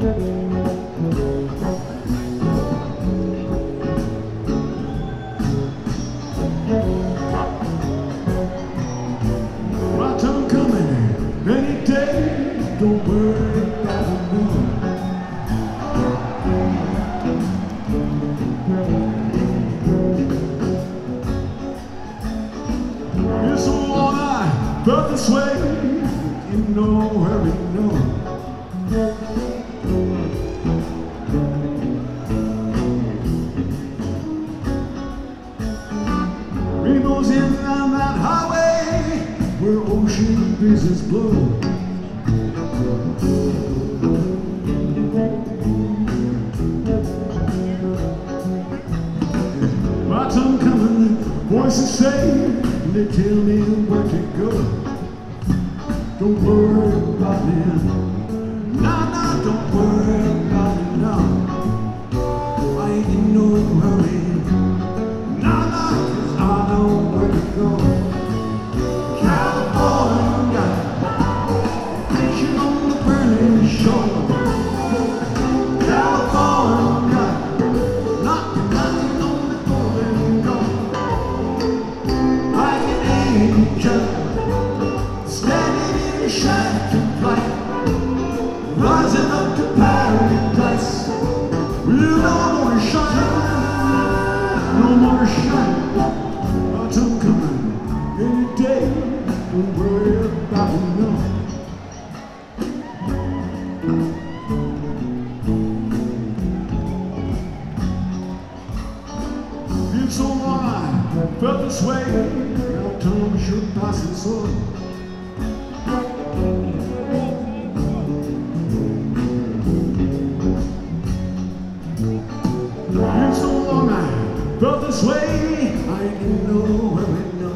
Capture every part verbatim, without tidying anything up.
My time coming any day, don't worry about it now. It's so long I felt this way, you know, hurry, no. Rainbows in on that highway where ocean breezes blow. My time coming, voices say, they tell me where to go. Don't worry about it. Nah, nah, don't worry about it now. I ain't in no hurry. Nah, nah, 'cause I know where to go. California, fishing on the burning shore. California, knocking, knocking on the golden door. Like an angel, standing in the shining light, rising up to paradise. Well, no more shine, no more shine. My time coming any day, don't worry about it, no. It's so long I felt this way, now time sure passing slow. It's so long I felt this way, I didn't know where we know.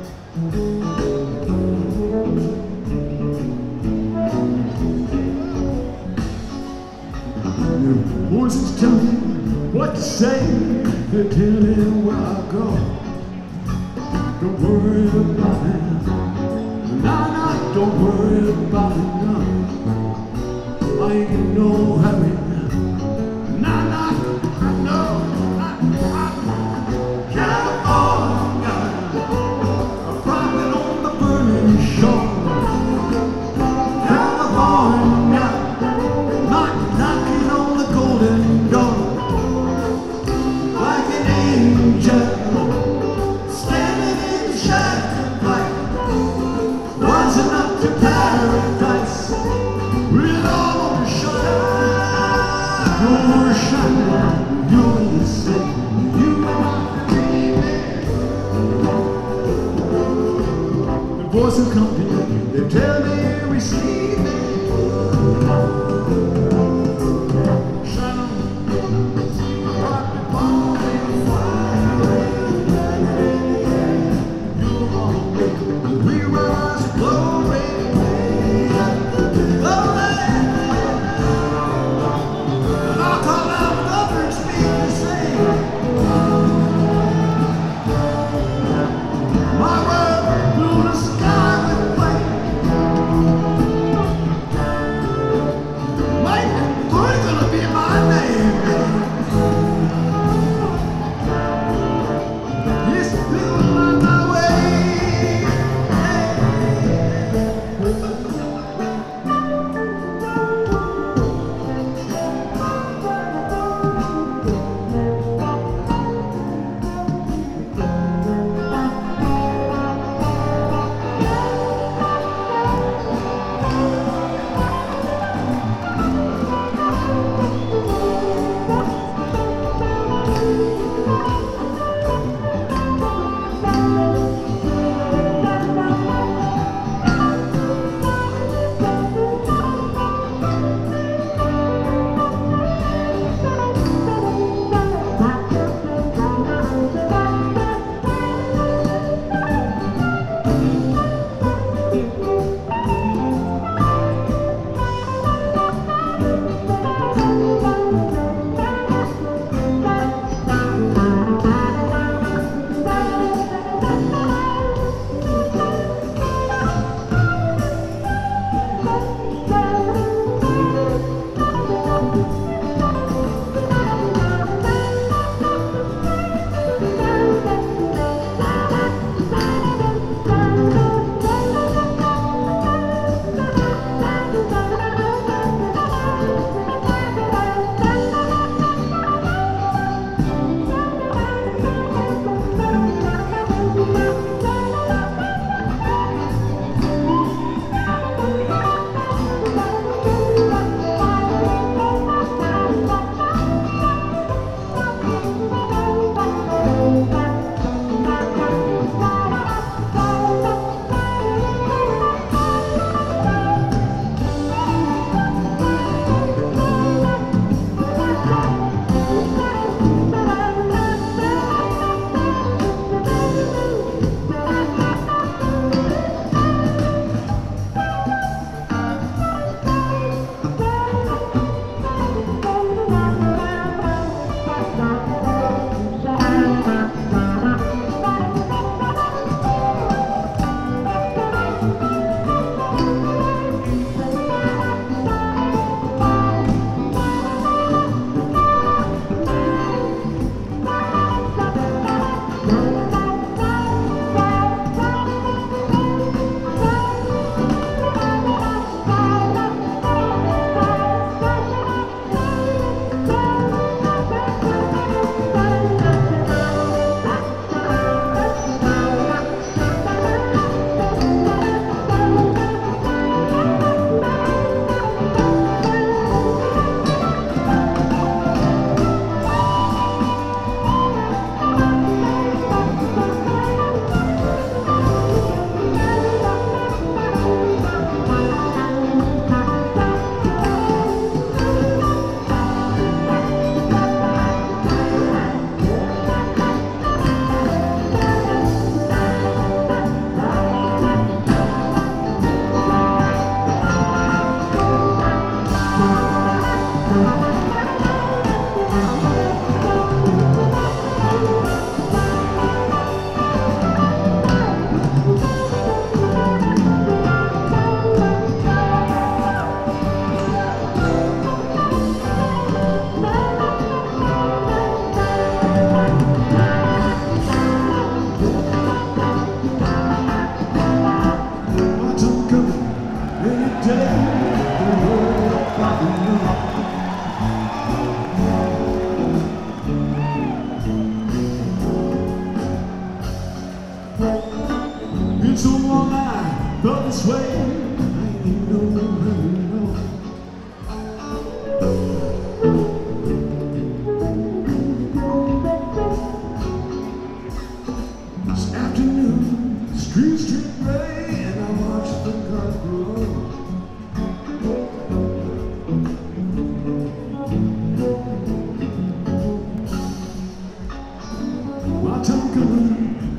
Your voices tell me what to say, they're telling where I go. Don't worry about it, nah, nah, don't worry about it now. I ain't in no hurry, nah, nah, I know, I, I, California, rocking on the burning shore. California, knocking, knocking on the golden door. Like an angel, standing in the shining light, rising up to paradise. With all more shine, no more shining, you're the same, you are my baby. The voices come to me, they tell me we sleeping. Shine on, rock the ball and fly. You're gonna make we rise to glory. My world, blue the sky with flame.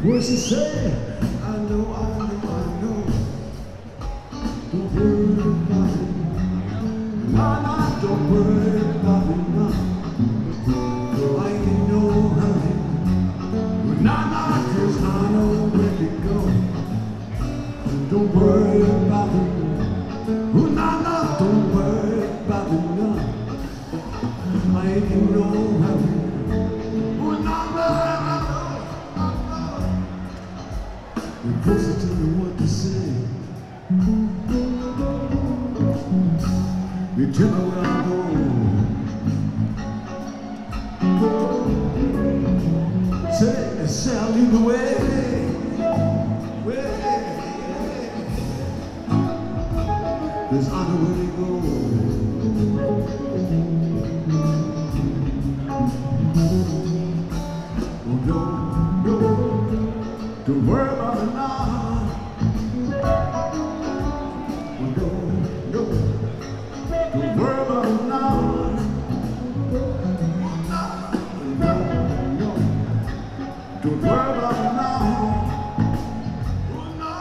What's he say? I know, I know, I know. Don't worry about it. Nah, nah, don't worry about it, nah. I ain't in no hurry. Nah, nah, 'cause I know where to go. Don't worry about it. Oh, nah, nah, don't worry about it, nah. I ain't in no hurry. Oh, nah, nah, I know, I know. The voices tell me what to say. They tell me where I'm going. Say, say I'll lead the way. Way. Cause I know where to go. Oh no, no, don't worry about it now. Oh no, no, don't worry about it now. Don't worry about it now. Oh, no.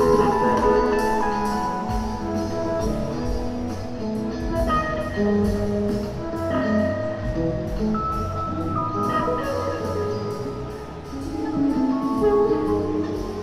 Thank you.